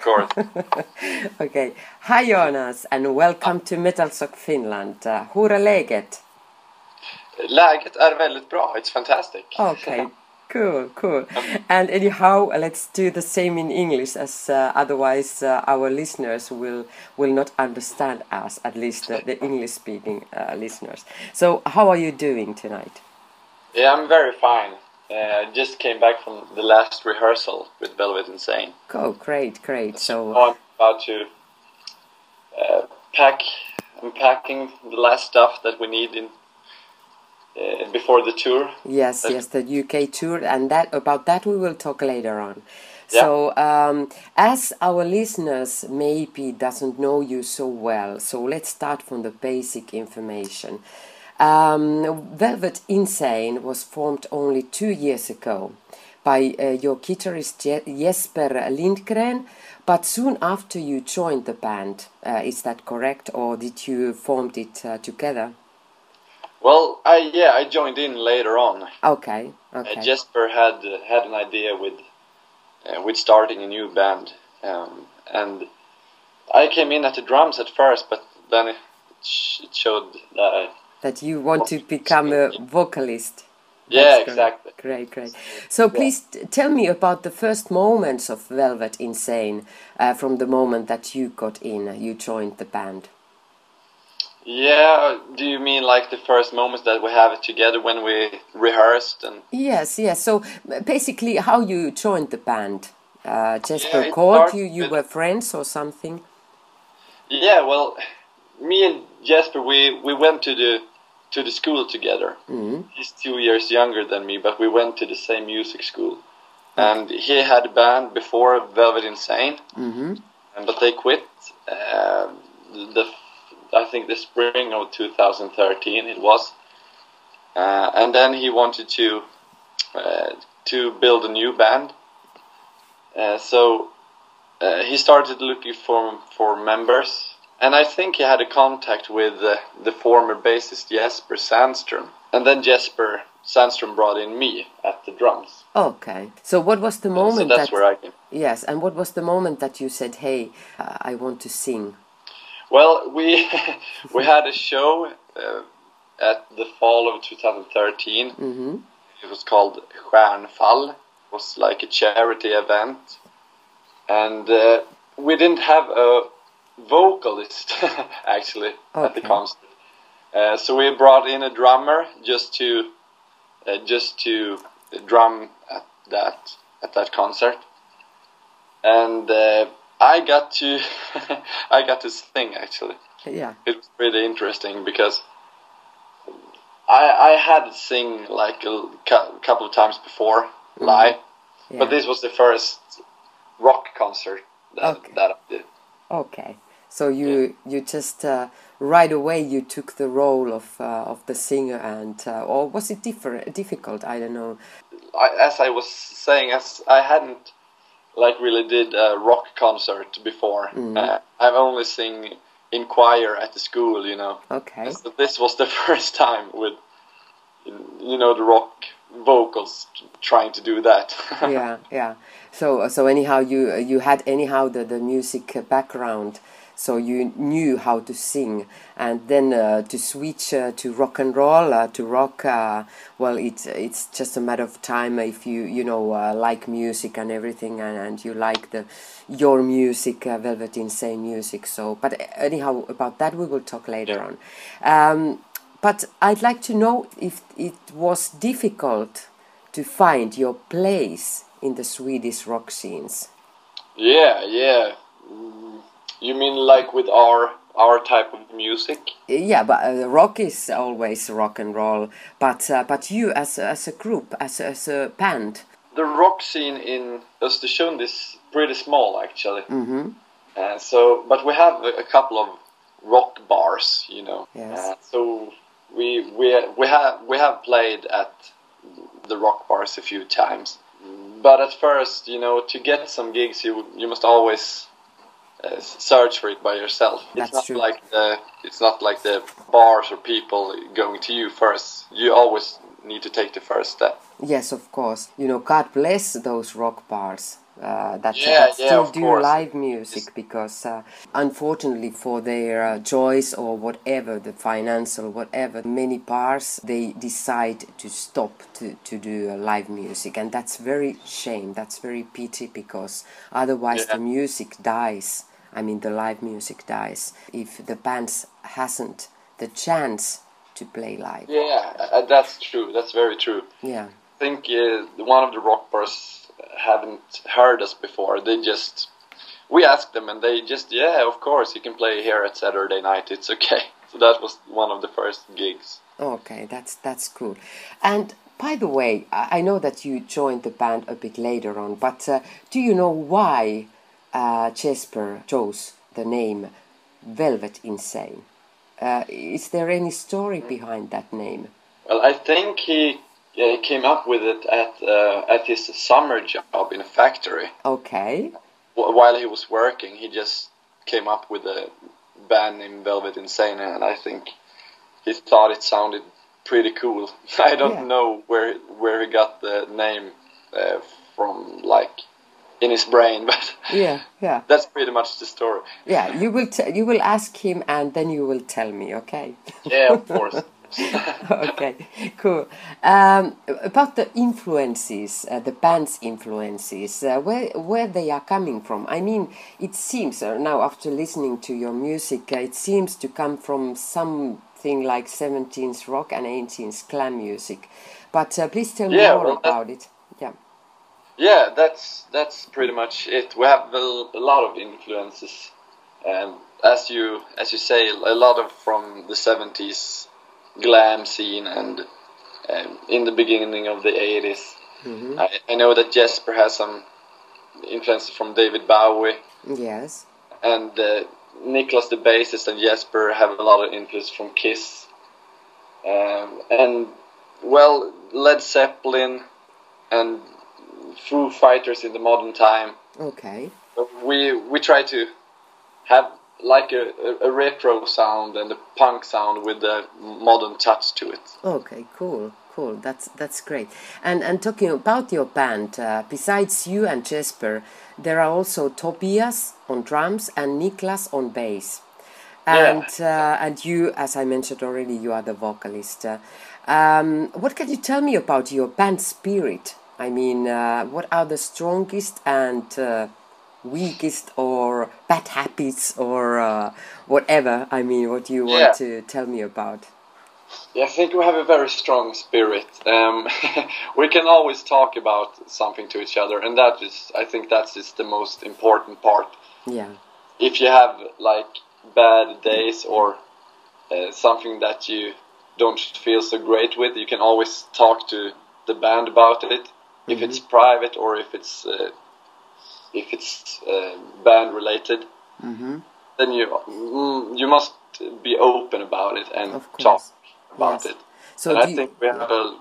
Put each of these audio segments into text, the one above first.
course. Okay. Hi Jonas and welcome to Metalsock Finland. Hur är läget? Läget är väldigt bra. It's fantastic. Okay. Cool. And anyhow, let's do the same in English, as otherwise our listeners will not understand us, at least the English-speaking listeners. So, how are you doing tonight? Yeah, I'm very fine. I just came back from the last rehearsal with Velvet Insane. Oh, great. So I'm about to pack. I'm packing the last stuff that we need in before the tour. Yes, the UK tour, and about that we will talk later on. Yeah. So, as our listeners maybe doesn't know you so well, so let's start from the basic information. Velvet Insane was formed only 2 years ago by your guitarist Jesper Lindgren, but soon after you joined the band. Is that correct, or did you formed it together? Well, I joined in later on. Okay. Jesper had an idea with starting a new band, and I came in at the drums at first, but then it showed that you want to become a vocalist. Yeah, exactly. Great. So please tell me about the first moments of Velvet Insane, from the moment that you got in, you joined the band. Yeah, do you mean like the first moments that we have together when we rehearsed? And Yes. So basically, how you joined the band? Jesper called you. You were friends or something? Yeah, well, me and Jesper, we went to the school together. Mm-hmm. He's 2 years younger than me, but we went to the same music school. And he had a band before Velvet Insane, but they quit. I think the spring of 2013 it was, and then he wanted to build a new band. So he started looking for members, and I think he had a contact with the former bassist Jesper Sandström, and then Jesper Sandström brought in me at the drums. Okay. So what was the moment so that's where I came. Yes, and what was the moment that you said, "Hey, I want to sing"? Well, we had a show at the fall of 2013. Mm-hmm. It was called Stjärnfall. It was like a charity event, and we didn't have a vocalist actually at the concert. So we brought in a drummer just to drum at that concert, and I got to sing actually. Yeah. It was pretty interesting because I had sing like a couple of times before live, but this was the first rock concert that I did. Okay. So you just right away you took the role of the singer, and or was it difficult? I don't know. As I was saying, as I hadn't really did a rock concert before. I've only sing in choir at the school, Okay. So this was the first time with, the rock vocals trying to do that. Yeah. So anyhow, you had the music background, so you knew how to sing, and then to switch to rock and roll, to rock. Well, it's just a matter of time if you like music and everything, and you like your music, Velvet Insane music. So, but anyhow, about that we will talk later on. But I'd like to know if it was difficult to find your place in the Swedish rock scenes. Yeah. You mean like with our type of music? Yeah, but rock is always rock and roll. But you as a group, as a band. The rock scene in Östersund is pretty small actually. Mm-hmm. But we have a couple of rock bars, Yes. So we have played at the rock bars a few times. But at first, to get some gigs, you must always search for it by yourself. That's true. It's not like the bars or people going to you first. You always need to take the first step. Yes, of course. God bless those rock bars. that Yeah, still of do course. live music, because unfortunately for their choice or whatever, the financial whatever, many bars, they decide to stop to do live music, and that's very shame, that's very pity, because otherwise the music dies. I mean, the live music dies if the bands hasn't the chance to play live. Yeah, that's true. That's very true. Yeah. I think one of the rock bars haven't heard us before. We asked them, and they just, yeah, of course, you can play here at Saturday night. It's okay. So that was one of the first gigs. Okay, that's cool. And by the way, I know that you joined the band a bit later on, but do you know why Jesper chose the name Velvet Insane? Is there any story behind that name? Well, I think he came up with it at his summer job in a factory. Okay. While he was working, he just came up with a band named Velvet Insane, and I think he thought it sounded pretty cool. I don't know where he got the name from, like, in his brain, but yeah, that's pretty much the story. Yeah, you will ask him, and then you will tell me, okay? Yeah, of course. Okay, cool. About the influences, the band's influences, where they are coming from. I mean, it seems now, after listening to your music, it seems to come from something like 17th rock and 18th glam music. But please tell me more about it. Yeah. Yeah, that's pretty much it. We have a lot of influences, and as you say, a lot of from the 70s glam scene and in the beginning of the 80s. Mm-hmm. I know that Jesper has some influences from David Bowie. Yes. And Niklas the bassist and Jesper have a lot of influence from Kiss. And well, Led Zeppelin and Foo Fighters in the modern time. Okay. We try to have like a retro sound and a punk sound with a modern touch to it. Okay, cool. That's great. And talking about your band, besides you and Jesper, there are also Tobias on drums and Niklas on bass. And you, as I mentioned already, you are the vocalist. What can you tell me about your band spirit? I mean, what are the strongest and weakest or bad habits or whatever? I mean, what do you want to tell me about? Yeah, I think we have a very strong spirit. We can always talk about something to each other, and I think that's just the most important part. Yeah. If you have like bad days or something that you don't feel so great with, you can always talk to the band about it. Mm-hmm. If it's private or if it's band related, mm-hmm. then you must be open about it and talk about it. So and I think we have a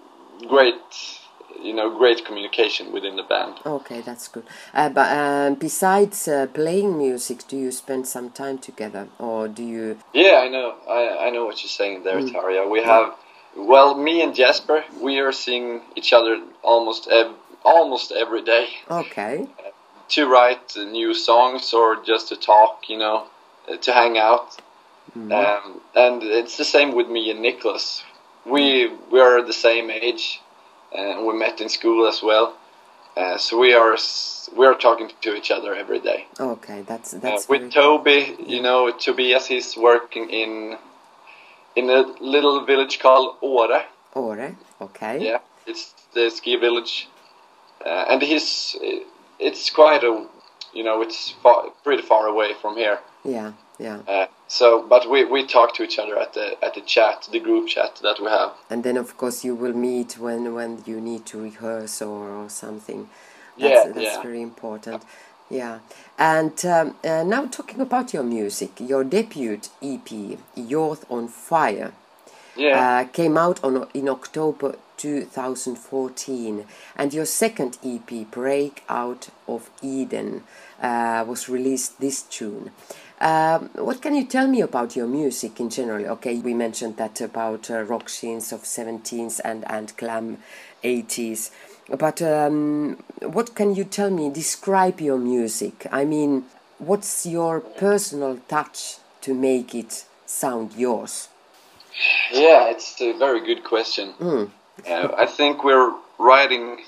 great communication within the band. Okay, that's good. But besides playing music, do you spend some time together, or do you? Yeah, I know what you're saying there, Tarja. We have, me and Jesper, we are seeing each other almost every day. Okay. To write new songs or just to talk, to hang out. Mm-hmm. And it's the same with me and Niklas. We are the same age, and we met in school as well. So we are talking to each other every day. Okay, that's with Toby, Tobias, he's working in a little village called Åre. Åre, okay. Yeah, it's the ski village, and it's quite it's pretty far away from here. Yeah. But we talk to each other at the chat, the group chat that we have. And then of course you will meet when you need to rehearse or something. That's very important. Yeah. And now talking about your music, your debut EP, Youth on Fire, came out in October 2014, and your second EP, Break Out of Eden, was released this June. What can you tell me about your music in general? Okay, we mentioned that about rock scenes of 17th and glam 80s. But what can you tell me? Describe your music. I mean, what's your personal touch to make it sound yours? Yeah, it's a very good question. I think we're writing.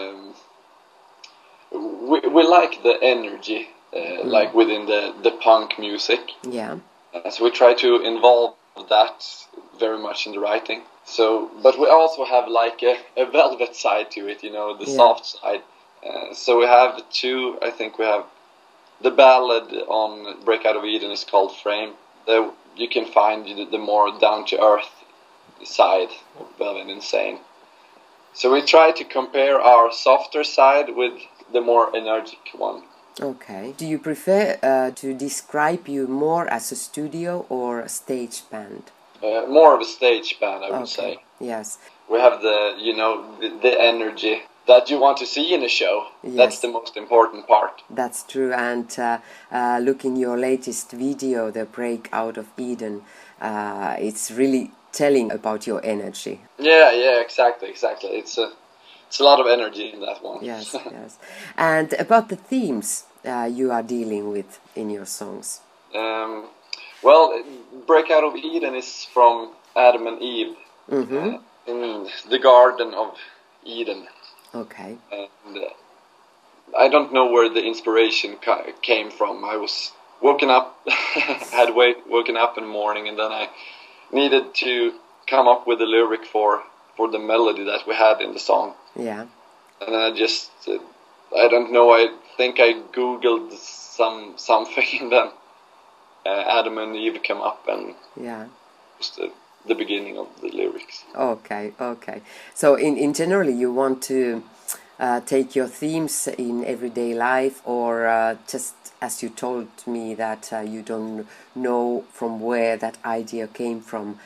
We like the energy, like within the punk music. Yeah. So we try to involve that very much in the writing. So, but we also have like a velvet side to it, you know, the soft side. So we have two. I think we have the ballad on "Break Out of Eden" is called "Frame." You can find the more down to earth side of Velvet Insane. So we try to compare our softer side with the more energetic one. Okay. Do you prefer to describe you more as a studio or a stage band? More of a stage band, I would say. Yes. We have the energy that you want to see in a show. Yes. That's the most important part. That's true. And looking your latest video, The Breakout of Eden, it's really telling about your energy. Yeah, exactly. It's a lot of energy in that one. Yes, yes. And about the themes you are dealing with in your songs. Well, Breakout of Eden is from Adam and Eve in the Garden of Eden. Okay. And I don't know where the inspiration came from. I was woken up, woken up in the morning, and then I needed to come up with a lyric for the melody that we had in the song. Yeah. And then I just, I don't know, I think I googled something, and then Adam and Eve came up, and was the beginning of the lyrics. Okay. So in generally you want to take your themes in everyday life, or just as you told me that you don't know from where that idea came from,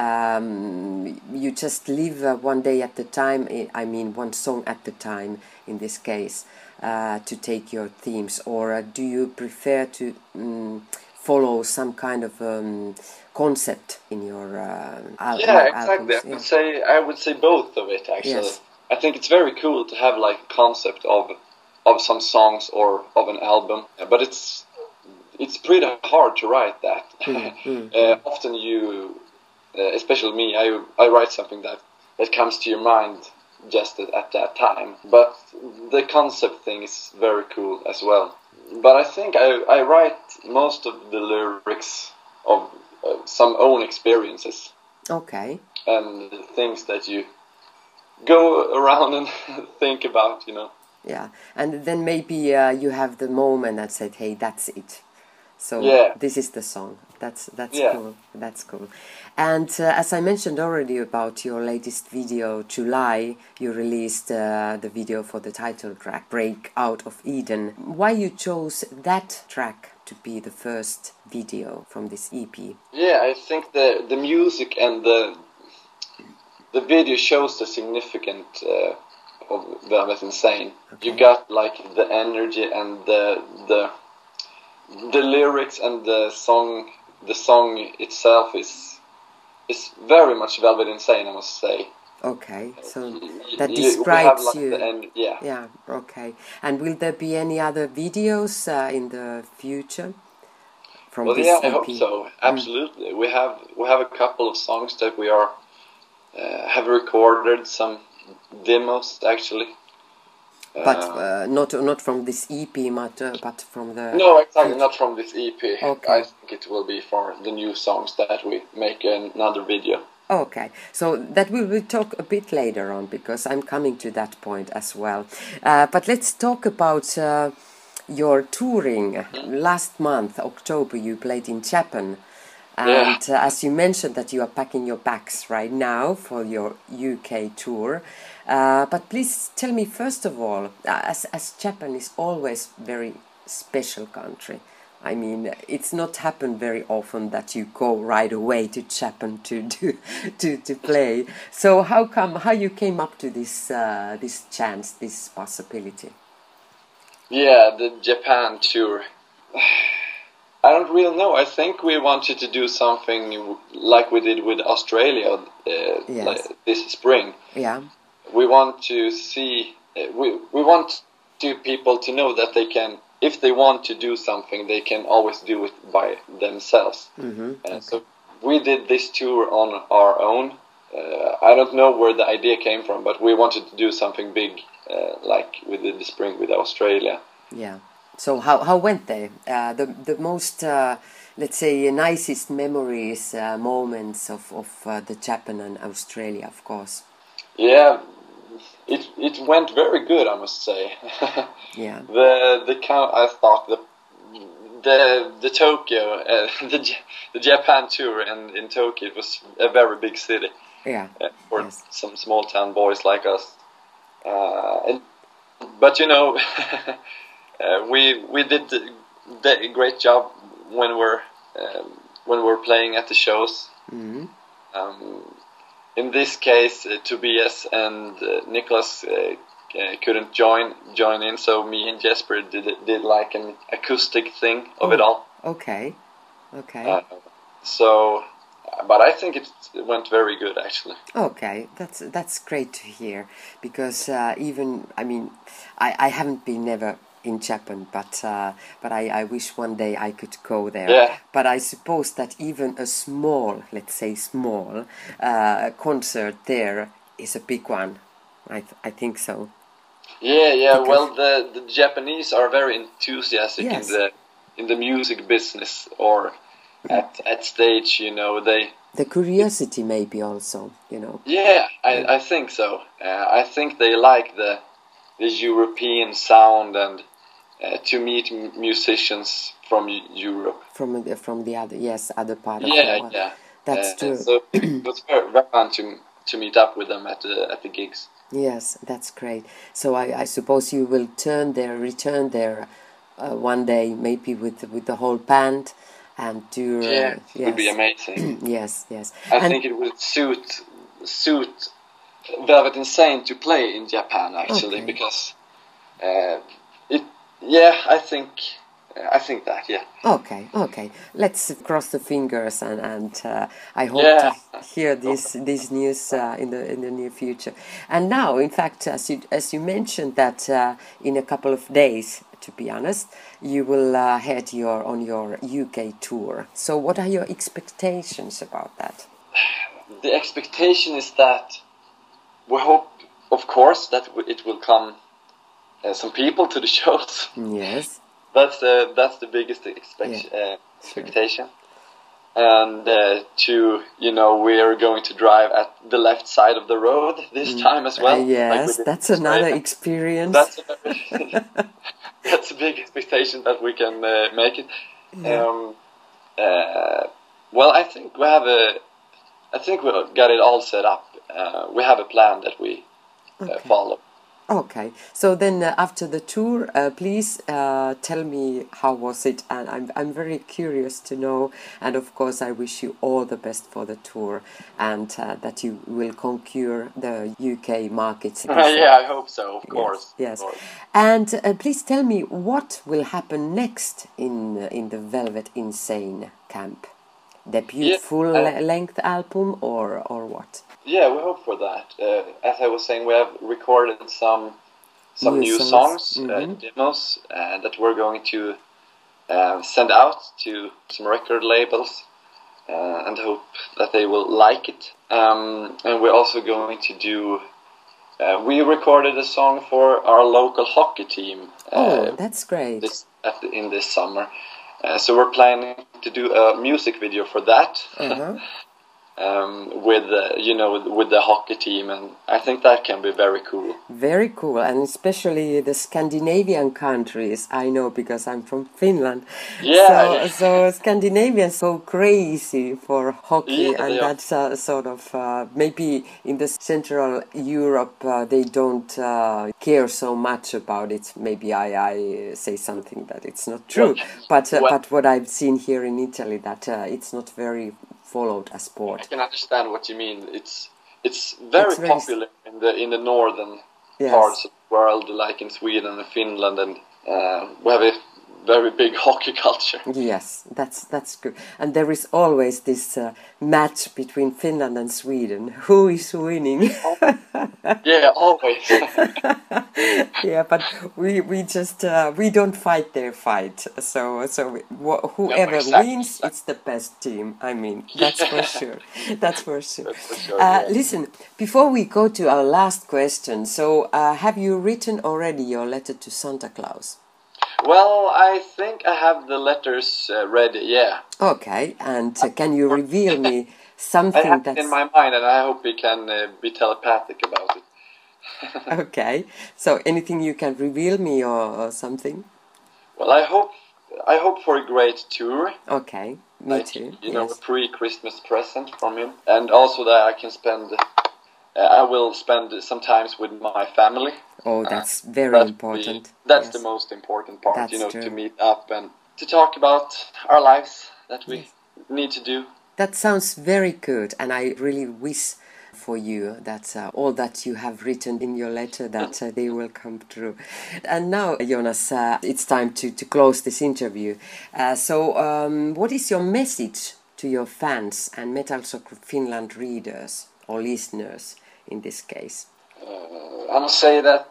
you just live one day at the time, I mean one song at the time in this case, to take your themes, or do you prefer to follow some kind of concept in your albums? Yeah, exactly. I would say both of it, actually. Yes. I think it's very cool to have like a concept of some songs or of an album, but it's pretty hard to write that. Often you, especially me, I write something that comes to your mind just at that time. But the concept thing is very cool as well. But I think I write most of the lyrics of some own experiences. Okay. And things that you go around and think about, you know. Yeah, and then maybe you have the moment that said, "Hey, that's it." So this is the song. That's cool. That's cool. And as I mentioned already about your latest video, July, you released the video for the title track, "Break Out of Eden." Why you chose that track to be the first video from this EP? Yeah, I think the music and the video shows the significance of Velvet Insane. Okay. You got like the energy and the lyrics and the song itself is very much Velvet Insane, I must say. Okay, so that describes like you. Yeah, okay. And will there be any other videos in the future from this EP? I hope so. Absolutely. We have a couple of songs that we are have recorded, some demos actually. But not from this EP, but from the... No, exactly, not from this EP. Okay. I think it will be for the new songs that we make another video. Okay, so that we will talk a bit later on, because I'm coming to that point as well. But let's talk about your touring. Last month, October, you played in Japan. And as you mentioned that you are packing your bags right now for your UK tour. But please tell me, first of all, as Japan is always very special country. I mean, it's not happened very often that you go right away to Japan to play. So how you came up to this chance, this possibility? Yeah, the Japan tour. I don't really know. I think we wanted to do something like we did with Australia like this spring. Yeah. We want to see we want people to know that they can, if they want to do something, they can always do it by themselves. Okay. So we did this tour on our own. I don't know where the idea came from, but we wanted to do something big, like we did this spring with Australia. Yeah. So how went they? The most let's say nicest memories, moments of the Japan and Australia, of course. Yeah, it went very good, I must say. Yeah. I thought the Tokyo the Japan tour in Tokyo, it was a very big city. Yeah. For Yes. some small town boys like us. But you know, we did a great job when we're playing at the shows. Mm-hmm. In this case, Tobias and Nicholas couldn't join in, so me and Jesper did like an acoustic thing of it all. Okay. Okay. So, but I think it went very good, actually. Okay, that's great to hear, because even, I mean, I haven't been never in Japan, but I wish one day I could go there. Yeah. But I suppose that even a small, let's say small, concert there is a big one. I think so. Yeah. Because- Well, the Japanese are very enthusiastic Yes. in the music business, or at stage. You know, The curiosity maybe also, you know. Yeah, I think so. I think they like the European sound, and to meet musicians from Europe. From the other part of Yeah, the world. yeah. That's true. So it was very fun to meet up with them at the gigs. Yes, that's great. So I suppose you will return there one day, maybe with the whole band, and do. Yeah, it would be yes. amazing. Yes, yes. I think it would suit Velvet Insane to play in Japan, actually, Okay. because it. Yeah, I think that. Yeah. Okay. Let's cross the fingers, and I hope Yeah. to hear this news in the near future. And now, in fact, as you mentioned that in a couple of days, to be honest, you will head on your UK tour. So, what are your expectations about that? The expectation is that we hope, of course, that it will come some people to the shows. Yes. That's the biggest expectation. And we are going to drive at the left side of the road this time as well. Yes, that's another experience. That's a big expectation that we can make it. Yeah. Well, I think we got it all set up. We have a plan that we follow. Okay, so then after the tour, please tell me how was it, and I'm very curious to know. And of course, I wish you all the best for the tour, and that you will conquer the UK markets. Yeah, I hope so. Of course. Yes. Of course. And please tell me what will happen next in the Velvet Insane camp. Debut full-length album or what? Yeah, we hope for that. As I was saying, we have recorded some new songs, demos, that we're going to send out to some record labels, and hope that they will like it. And we're also going to do. We recorded a song for our local hockey team. That's great. In this summer, so we're planning to do a music video for that. With the hockey team, and I think that can be very cool. Very cool, and especially the Scandinavian countries, I know because I'm from Finland. Yeah. So Scandinavians go crazy for hockey, and that's sort of maybe in the Central Europe they don't care so much about it. Maybe I say something that it's not true, but what I've seen here in Italy, that it's not very followed a sport. I can understand what you mean. It's very popular in the northern parts of the world, like in Sweden and Finland, and we have a very big hockey culture. Yes, that's good. And there is always this match between Finland and Sweden. Who is winning? Yeah, always. Yeah, but we just we don't fight their fight. So whoever exactly. wins, it's the best team. I mean, that's for sure. That's for sure. That's for sure, yeah. Listen, before we go to our last question, so have you written already your letter to Santa Claus? Well, I think I have the letters ready. Yeah. Okay, and can you reveal me I something have it that's in my mind, and I hope we can be telepathic about it. okay? So anything you can reveal me or something? Well, I hope for a great tour. Okay, me Like, too. you know, Yes. a pre-Christmas present from him, and also that I can spend. I will spend some times with my family. Oh, that's very important. That's Yes. the most important part. That's You know, true. to meet up and to talk about our lives that we Yes. need to do. That sounds very good, and I really wish for you that all that you have written in your letter that they will come true. And now, Jonas, it's time to close this interview. What is your message to your fans and Metal Soccer Finland readers or listeners in this case? I must say that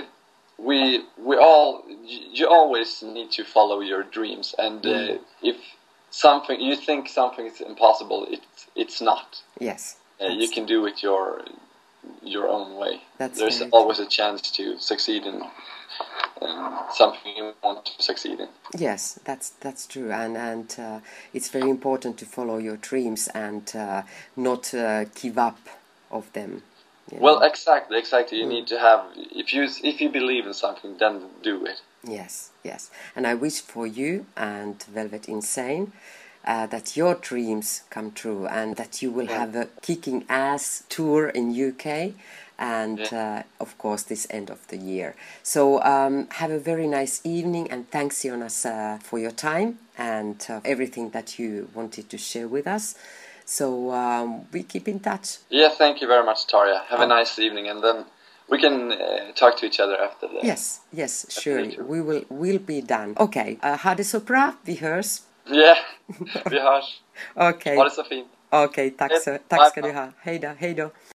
you always need to follow your dreams, and if you think something is impossible, it's not. Yes. You can do it your own way. There's very always a chance to succeed in something you want to succeed in. Yes, that's true, and it's very important to follow your dreams and not give up of them. Well, exactly. You need to have if you believe in something, then do it. Yes, and I wish for you and Velvet Insane that your dreams come true and that you will have a kicking ass tour in UK and of course this end of the year. So have a very nice evening, and thanks, Jonas, for your time and everything that you wanted to share with us. So we keep in touch. Yeah, thank you very much, Tarja. Have a nice evening, and then we can talk to each other after that. Yes, surely. We'll be done. Okay, ha det så bra, vi hörs. Ja, vi hörs. Okej. Ha det så fint. Okej, tack ska du ha. Hej då.